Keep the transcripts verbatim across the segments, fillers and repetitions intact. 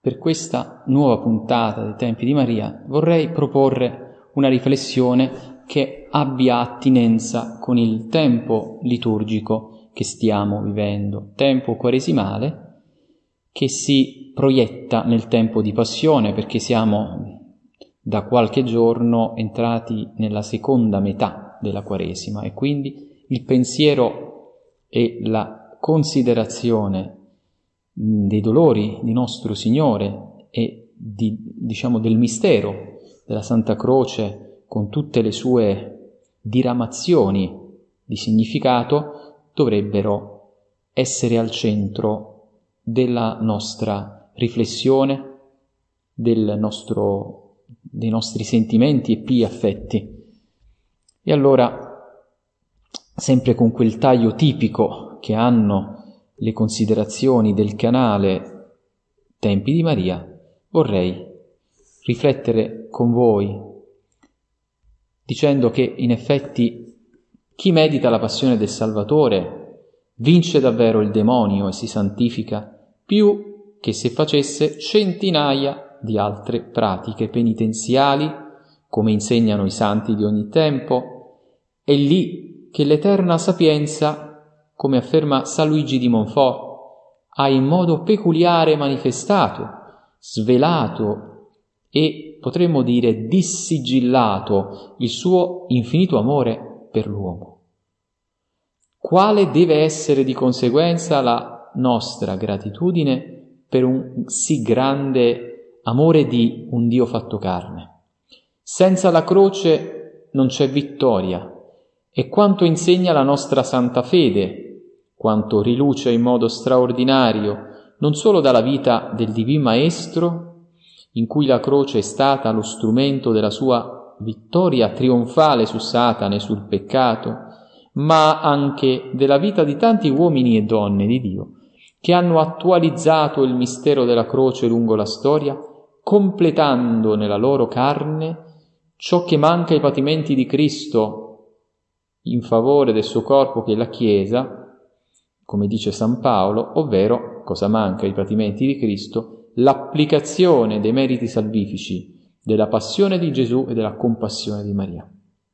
per questa nuova puntata dei Tempi di Maria vorrei proporre una riflessione che abbia attinenza con il tempo liturgico che stiamo vivendo, tempo quaresimale che si proietta nel tempo di Passione, perché siamo da qualche giorno entrati nella seconda metà della Quaresima e quindi il pensiero e la considerazione dei dolori di nostro Signore e di, diciamo, del mistero della Santa Croce con tutte le sue diramazioni di significato dovrebbero essere al centro della nostra riflessione, del nostro, dei nostri sentimenti e pii affetti. E allora, sempre con quel taglio tipico che hanno le considerazioni del canale Tempi di Maria, vorrei riflettere con voi dicendo che in effetti chi medita la passione del Salvatore vince davvero il demonio e si santifica più che se facesse centinaia di altre pratiche penitenziali, come insegnano i santi di ogni tempo. È lì che l'eterna sapienza, come afferma San Luigi di Montfort, ha in modo peculiare manifestato, svelato e, potremmo dire, dissigillato il suo infinito amore per l'uomo. Quale deve essere di conseguenza la nostra gratitudine per un sì grande amore di un Dio fatto carne? Senza la croce non c'è vittoria, e quanto insegna la nostra santa fede, quanto riluce in modo straordinario non solo dalla vita del Divin Maestro, in cui la croce è stata lo strumento della sua vittoria trionfale su Satana e sul peccato, ma anche della vita di tanti uomini e donne di Dio, che hanno attualizzato il mistero della croce lungo la storia, completando nella loro carne ciò che manca ai patimenti di Cristo in favore del suo corpo che è la Chiesa, come dice San Paolo, ovvero, cosa manca ai patimenti di Cristo? L'applicazione dei meriti salvifici della passione di Gesù e della compassione di Maria.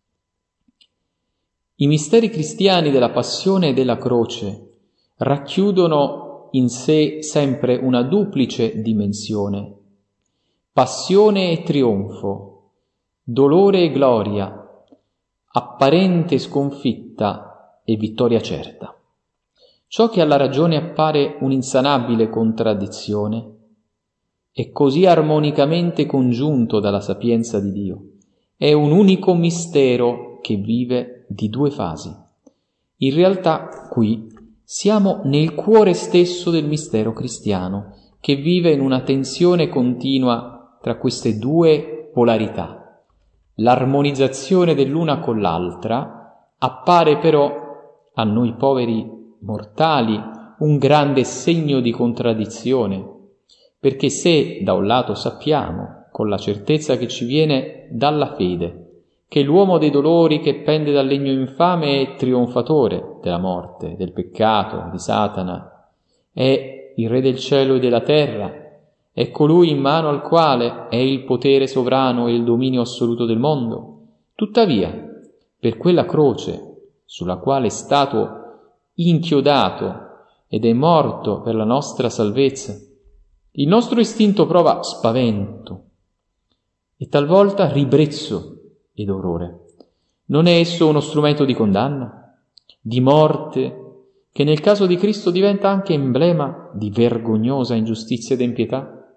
I misteri cristiani della passione e della croce racchiudono in sé sempre una duplice dimensione: passione e trionfo, dolore e gloria, apparente sconfitta e vittoria certa. Ciò che alla ragione appare un'insanabile contraddizione è così armonicamente congiunto dalla sapienza di Dio. È un unico mistero che vive di due fasi. In realtà qui siamo nel cuore stesso del mistero cristiano, che vive in una tensione continua tra queste due polarità. L'armonizzazione dell'una con l'altra appare però a noi poveri mortali un grande segno di contraddizione, perché se da un lato sappiamo, con la certezza che ci viene dalla fede, che l'uomo dei dolori che pende dal legno infame è trionfatore della morte, del peccato, di Satana, è il Re del cielo e della terra, è colui in mano al quale è il potere sovrano e il dominio assoluto del mondo, tuttavia, per quella croce sulla quale è stato inchiodato ed è morto per la nostra salvezza, il nostro istinto prova spavento e talvolta ribrezzo ed orrore. Non è esso uno strumento di condanna, di morte, che nel caso di Cristo diventa anche emblema di vergognosa ingiustizia ed impietà?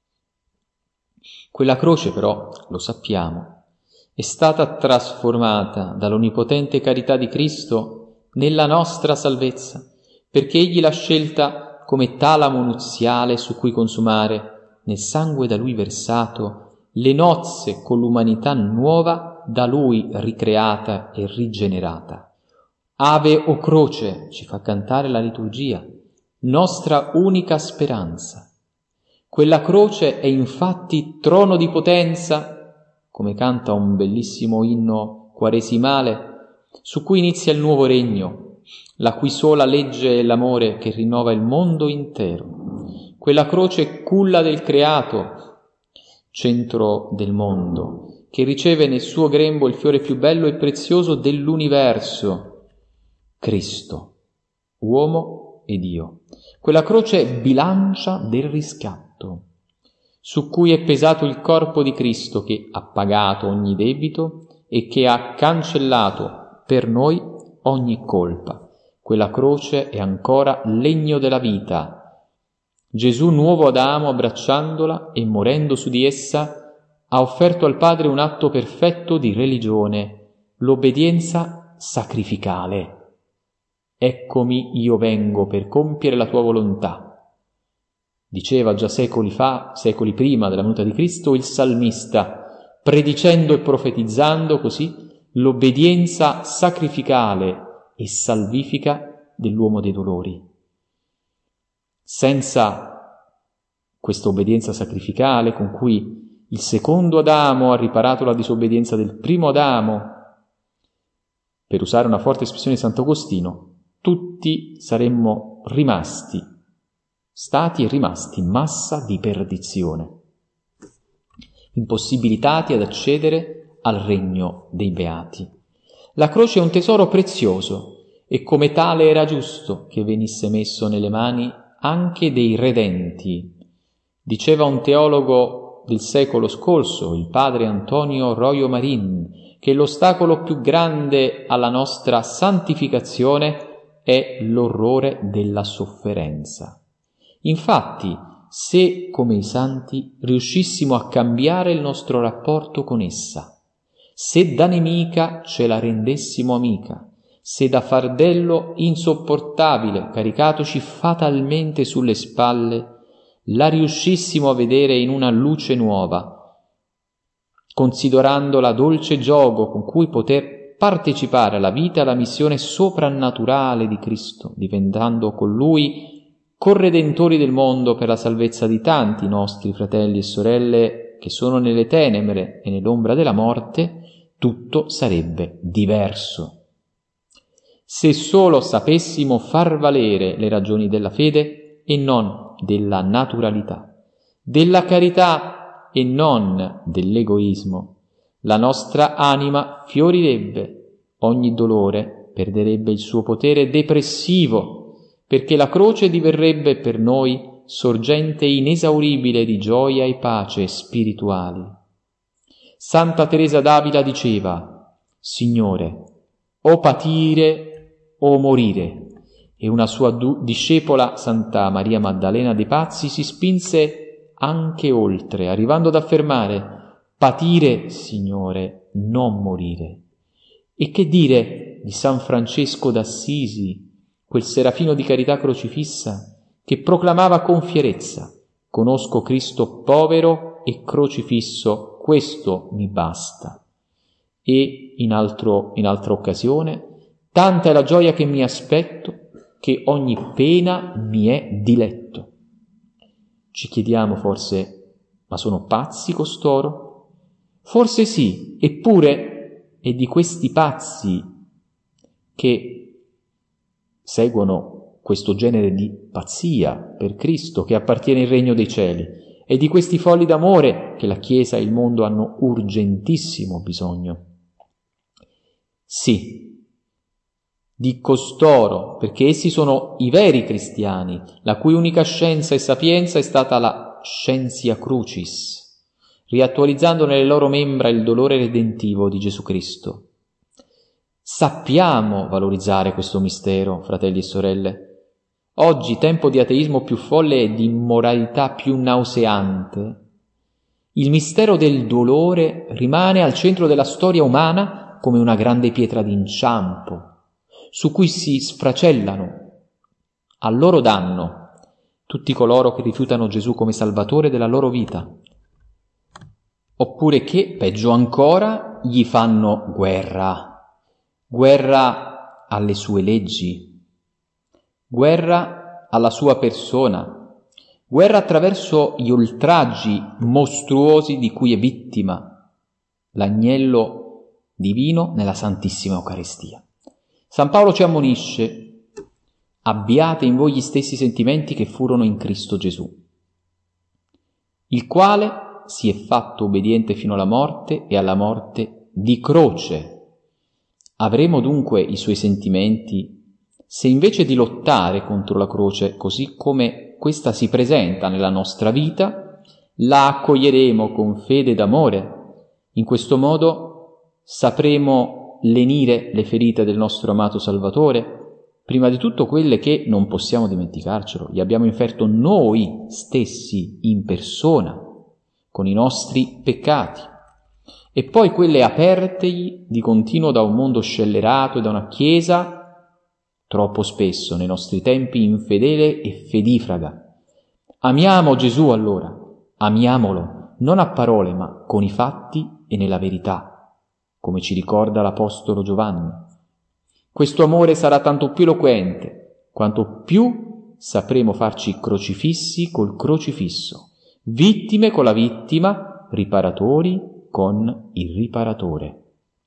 Quella croce però, lo sappiamo, è stata trasformata dall'onnipotente carità di Cristo nella nostra salvezza, perché Egli l'ha scelta come talamo nuziale su cui consumare, nel sangue da Lui versato, le nozze con l'umanità nuova da Lui ricreata e rigenerata. Ave o croce, ci fa cantare la liturgia, nostra unica speranza. Quella croce è infatti trono di potenza, come canta un bellissimo inno quaresimale, su cui inizia il nuovo regno, la cui sola legge è l'amore che rinnova il mondo intero. quella croce culla del creato, centro del mondo, che riceve nel suo grembo il fiore più bello e prezioso dell'universo, Cristo, uomo e Dio. Quella croce è bilancia del riscatto, su cui è pesato il corpo di Cristo che ha pagato ogni debito e che ha cancellato per noi ogni colpa. Quella croce è ancora legno della vita. Gesù, nuovo Adamo, abbracciandola e morendo su di essa, ha offerto al Padre un atto perfetto di religione, l'obbedienza sacrificale. Eccomi, io vengo per compiere la tua volontà. Diceva già secoli fa, secoli prima della venuta di Cristo, il salmista, predicendo e profetizzando così l'obbedienza sacrificale e salvifica dell'uomo dei dolori. Senza questa obbedienza sacrificale con cui il secondo Adamo ha riparato la disobbedienza del primo Adamo, per usare una forte espressione di Sant'Agostino, tutti saremmo rimasti, stati e rimasti massa di perdizione, impossibilitati ad accedere al regno dei beati. La croce è un tesoro prezioso e come tale era giusto che venisse messo nelle mani anche dei redenti. Diceva un teologo del secolo scorso, il padre Antonio Royo Marin, che l'ostacolo più grande alla nostra santificazione è l'orrore della sofferenza. Infatti, se come i santi riuscissimo a cambiare il nostro rapporto con essa, se da nemica ce la rendessimo amica, se da fardello insopportabile caricatoci fatalmente sulle spalle, la riuscissimo a vedere in una luce nuova, considerandola dolce giogo con cui poter partecipare alla vita e alla missione soprannaturale di Cristo, diventando con Lui corredentori del mondo per la salvezza di tanti nostri fratelli e sorelle che sono nelle tenebre e nell'ombra della morte, tutto sarebbe diverso. Se solo sapessimo far valere le ragioni della fede e non della naturalità, della carità e non dell'egoismo, la nostra anima fiorirebbe, ogni dolore perderebbe il suo potere depressivo, perché la croce diverrebbe per noi sorgente inesauribile di gioia e pace spirituali. Santa Teresa d'Avila diceva: Signore, o patire o morire, e una sua du- discepola, Santa Maria Maddalena de' Pazzi, si spinse anche oltre, arrivando ad affermare: patire, Signore, non morire. E che dire di San Francesco d'Assisi, quel serafino di carità crocifissa, che proclamava con fierezza: conosco Cristo povero e crocifisso, questo mi basta. E in, altro, in altra occasione: tanta è la gioia che mi aspetto, che ogni pena mi è diletto. Ci chiediamo forse: ma sono pazzi costoro? Forse sì, eppure è di questi pazzi che seguono questo genere di pazzia per Cristo che appartiene il regno dei cieli. È di questi folli d'amore che la Chiesa e il mondo hanno urgentissimo bisogno. Sì, di costoro, perché essi sono i veri cristiani, la cui unica scienza e sapienza è stata la scientia crucis, riattualizzando nelle loro membra il dolore redentivo di Gesù Cristo. Sappiamo valorizzare questo mistero, fratelli e sorelle. Oggi, tempo di ateismo più folle e di immoralità più nauseante, il mistero del dolore rimane al centro della storia umana come una grande pietra d'inciampo, su cui si sfracellano a loro danno tutti coloro che rifiutano Gesù come Salvatore della loro vita, oppure che, peggio ancora, gli fanno guerra, guerra alle sue leggi, guerra alla sua persona, guerra attraverso gli oltraggi mostruosi di cui è vittima l'agnello divino nella Santissima Eucaristia. San Paolo ci ammonisce: abbiate in voi gli stessi sentimenti che furono in Cristo Gesù. il quale si è fatto obbediente fino alla morte e alla morte di croce. Avremo dunque i suoi sentimenti se invece di lottare contro la croce, così come questa si presenta nella nostra vita, la accoglieremo con fede ed amore. In questo modo sapremo lenire le ferite del nostro amato Salvatore, prima di tutto quelle che non possiamo dimenticarcelo, gli abbiamo inferto noi stessi in persona, con i nostri peccati, e poi quelle apertegli di continuo da un mondo scellerato e da una Chiesa troppo spesso nei nostri tempi infedele e fedifraga. Amiamo Gesù allora, amiamolo, non a parole ma con i fatti e nella verità, come ci ricorda l'Apostolo Giovanni. Questo amore sarà tanto più eloquente, quanto più sapremo farci crocifissi col crocifisso, vittime con la vittima, riparatori con il riparatore.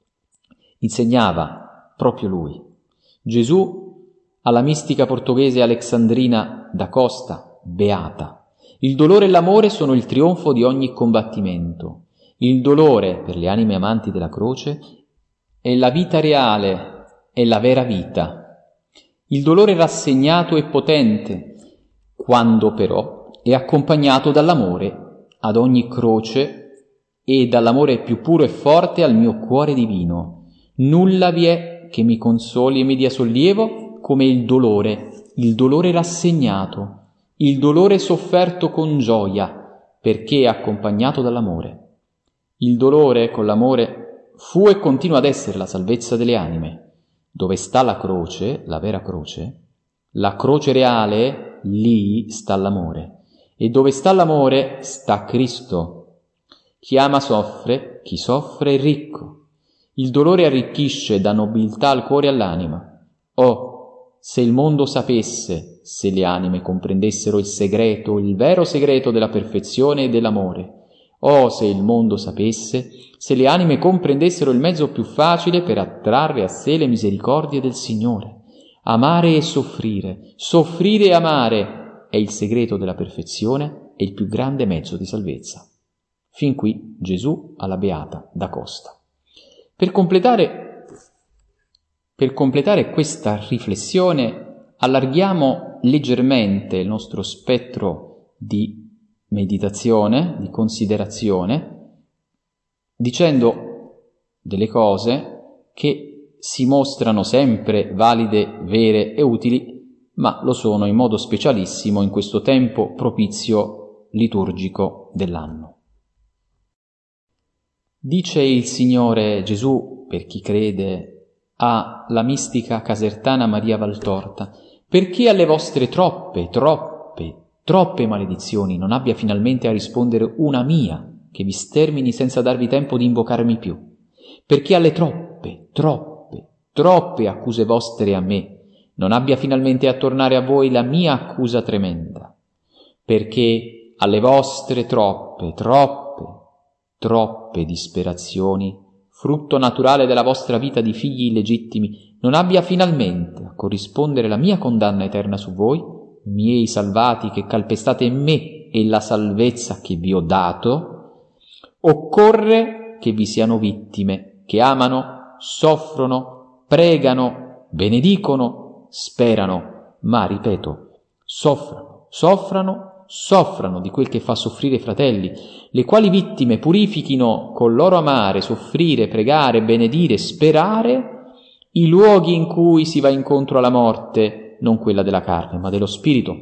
Insegnava proprio lui, Gesù, alla mistica portoghese Alexandrina da Costa, beata. Il dolore e l'amore sono il trionfo di ogni combattimento. Il dolore, per le anime amanti della croce, è la vita reale, è la vera vita. Il dolore rassegnato e potente, quando però è accompagnato dall'amore ad ogni croce e dall'amore più puro e forte al mio cuore divino. Nulla vi è che mi consoli e mi dia sollievo come il dolore, il dolore rassegnato, il dolore sofferto con gioia, perché è accompagnato dall'amore. Il dolore con l'amore fu e continua ad essere la salvezza delle anime. Dove sta la croce, la vera croce, la croce reale, lì sta l'amore. E dove sta l'amore, sta Cristo. Chi ama soffre, chi soffre è ricco. Il dolore arricchisce, dà nobiltà al cuore e all'anima. Oh, se il mondo sapesse, se le anime comprendessero il segreto, il vero segreto della perfezione e dell'amore. Oh, se il mondo sapesse, se le anime comprendessero il mezzo più facile per attrarre a sé le misericordie del Signore. Amare e soffrire, soffrire e amare è il segreto della perfezione e il più grande mezzo di salvezza. Fin qui Gesù alla Beata da Costa. Per completare Per completare questa riflessione allarghiamo leggermente il nostro spettro di meditazione, di considerazione, dicendo delle cose che si mostrano sempre valide, vere e utili, ma lo sono in modo specialissimo in questo tempo propizio liturgico dell'anno. Dice il Signore Gesù, per chi crede, alla mistica casertana Maria Valtorta: perché alle vostre troppe, troppe, troppe maledizioni non abbia finalmente a rispondere una mia, che vi stermini senza darvi tempo di invocarmi più? Perché alle troppe, troppe, troppe accuse vostre a me non abbia finalmente a tornare a voi la mia accusa tremenda? Perché alle vostre troppe, troppe, troppe disperazioni, frutto naturale della vostra vita di figli illegittimi, non abbia finalmente a corrispondere la mia condanna eterna su voi, miei salvati che calpestate me e la salvezza che vi ho dato? Occorre che vi siano vittime che amano, soffrono, pregano, benedicono, sperano, ma, ripeto, soffrano, soffrano, soffrano di quel che fa soffrire i fratelli, le quali vittime purifichino col loro amare, soffrire, pregare, benedire, sperare i luoghi in cui si va incontro alla morte, non quella della carne, ma dello spirito.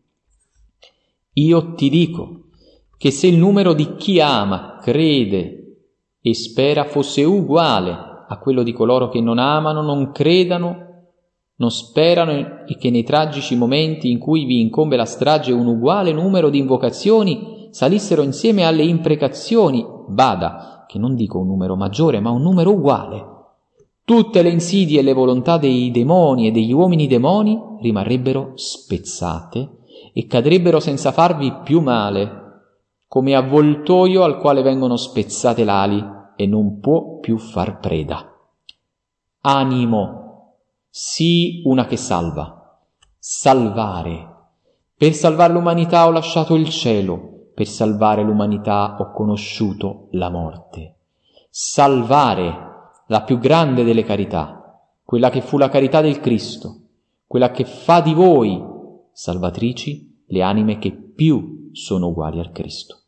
Io ti dico che se il numero di chi ama, crede e spera fosse uguale a quello di coloro che non amano, non credano, non sperano, e che nei tragici momenti in cui vi incombe la strage un uguale numero di invocazioni salissero insieme alle imprecazioni, bada, che non dico un numero maggiore, ma un numero uguale, tutte le insidie e le volontà dei demoni e degli uomini demoni rimarrebbero spezzate e cadrebbero senza farvi più male, come avvoltoio al quale vengono spezzate l'ali e non può più far preda. Animo, sii una che salva, salvare. Per salvare l'umanità ho lasciato il cielo, per salvare l'umanità ho conosciuto la morte. Salvare, la più grande delle carità, quella che fu la carità del Cristo, quella che fa di voi, salvatrici, le anime che più sono uguali al Cristo.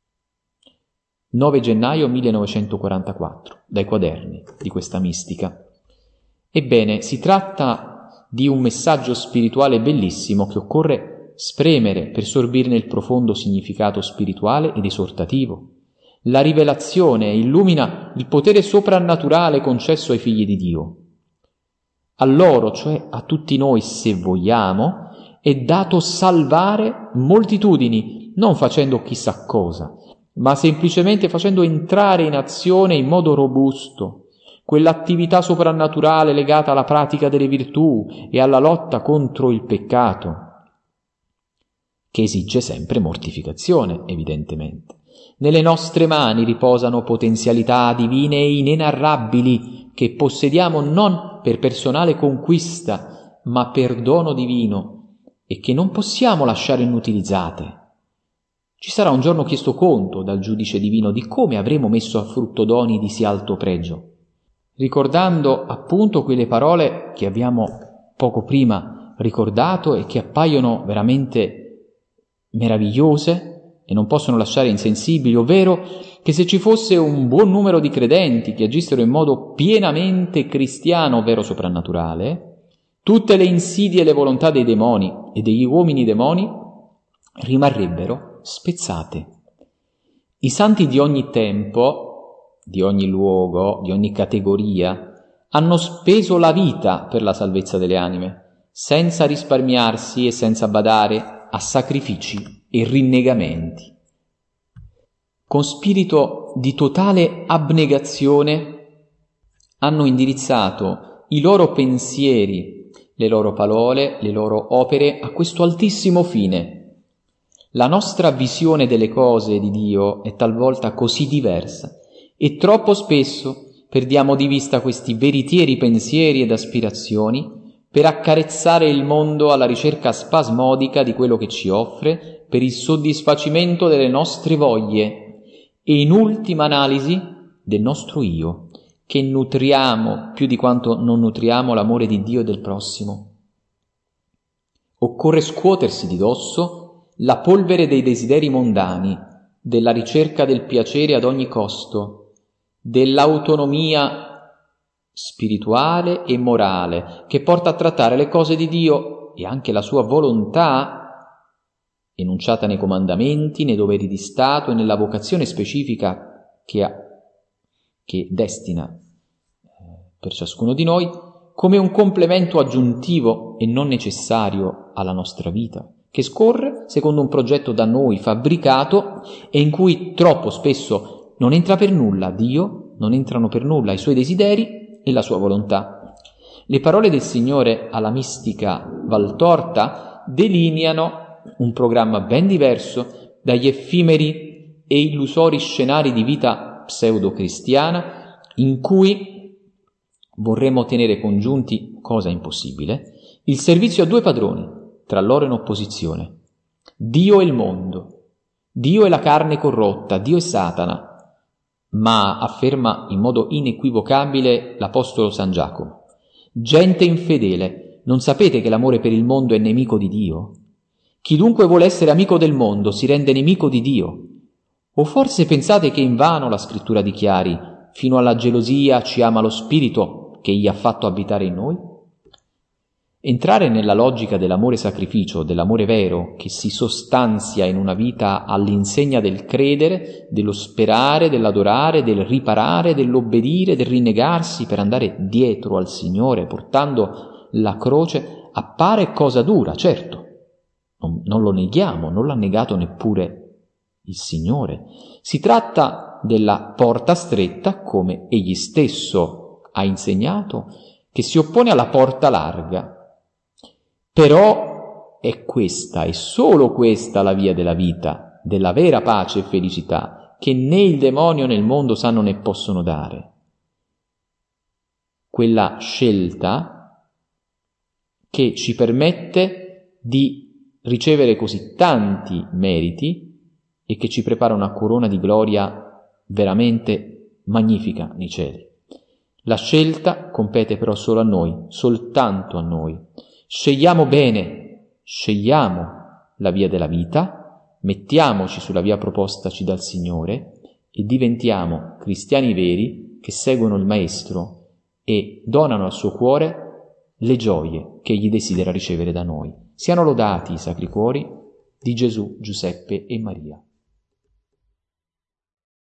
nove gennaio millenovecentoquarantaquattro, dai quaderni di questa mistica. Ebbene, si tratta di un messaggio spirituale bellissimo che occorre spremere per sorbirne il profondo significato spirituale ed esortativo. La rivelazione illumina il potere soprannaturale concesso ai figli di Dio. A loro, cioè a tutti noi, se vogliamo, è dato salvare moltitudini, non facendo chissà cosa, ma semplicemente facendo entrare in azione in modo robusto quell'attività soprannaturale legata alla pratica delle virtù e alla lotta contro il peccato, che esige sempre mortificazione, evidentemente. Nelle nostre mani riposano potenzialità divine e inenarrabili che possediamo non per personale conquista, ma per dono divino e che non possiamo lasciare inutilizzate. Ci sarà un giorno chiesto conto dal giudice divino di come avremo messo a frutto doni di sì alto pregio, ricordando appunto quelle parole che abbiamo poco prima ricordato e che appaiono veramente meravigliose e non possono lasciare insensibili, ovvero che se ci fosse un buon numero di credenti che agissero in modo pienamente cristiano, ovvero soprannaturale, tutte le insidie e le volontà dei demoni e degli uomini demoni rimarrebbero spezzate. I santi di ogni tempo, di ogni luogo, di ogni categoria, hanno speso la vita per la salvezza delle anime, senza risparmiarsi e senza badare a sacrifici e rinnegamenti. Con spirito di totale abnegazione hanno indirizzato i loro pensieri, le loro parole, le loro opere a questo altissimo fine. La nostra visione delle cose di Dio è talvolta così diversa e troppo spesso perdiamo di vista questi veritieri pensieri ed aspirazioni per accarezzare il mondo alla ricerca spasmodica di quello che ci offre per il soddisfacimento delle nostre voglie e in ultima analisi del nostro io, che nutriamo più di quanto non nutriamo l'amore di Dio e del prossimo. Occorre scuotersi di dosso la polvere dei desideri mondani, della ricerca del piacere ad ogni costo, dell'autonomia spirituale e morale che porta a trattare le cose di Dio e anche la sua volontà, enunciata nei comandamenti, nei doveri di Stato e nella vocazione specifica che, ha, che destina per ciascuno di noi, come un complemento aggiuntivo e non necessario alla nostra vita, che scorre secondo un progetto da noi fabbricato e in cui troppo spesso non entra per nulla Dio, non entrano per nulla i suoi desideri e la sua volontà. Le parole del Signore alla mistica Valtorta delineano un programma ben diverso dagli effimeri e illusori scenari di vita pseudo-cristiana in cui vorremmo tenere congiunti, cosa impossibile, il servizio a due padroni, tra loro in opposizione. Dio e il mondo, Dio e la carne corrotta, Dio e Satana, ma afferma in modo inequivocabile l'Apostolo San Giacomo: gente infedele, non sapete che l'amore per il mondo è nemico di Dio? Chi dunque vuole essere amico del mondo si rende nemico di Dio. O forse pensate che invano la scrittura dichiari: fino alla gelosia ci ama lo spirito che egli ha fatto abitare in noi? Entrare nella logica dell'amore sacrificio, dell'amore vero, che si sostanzia in una vita all'insegna del credere, dello sperare, dell'adorare, del riparare, dell'obbedire, del rinnegarsi per andare dietro al Signore portando la croce, appare cosa dura, certo. Non, non lo neghiamo, non l'ha negato neppure il Signore. Si tratta della porta stretta, come egli stesso ha insegnato, che si oppone alla porta larga. Però è questa, è solo questa la via della vita, della vera pace e felicità, che né il demonio né il mondo sanno né possono dare. Quella scelta che ci permette di ricevere così tanti meriti e che ci prepara una corona di gloria veramente magnifica nei cieli. La scelta compete però solo a noi, soltanto a noi. Scegliamo bene, scegliamo la via della vita, mettiamoci sulla via propostaci dal Signore e diventiamo cristiani veri che seguono il Maestro e donano al suo cuore le gioie che egli desidera ricevere da noi. Siano lodati i sacri cuori di Gesù, Giuseppe e Maria.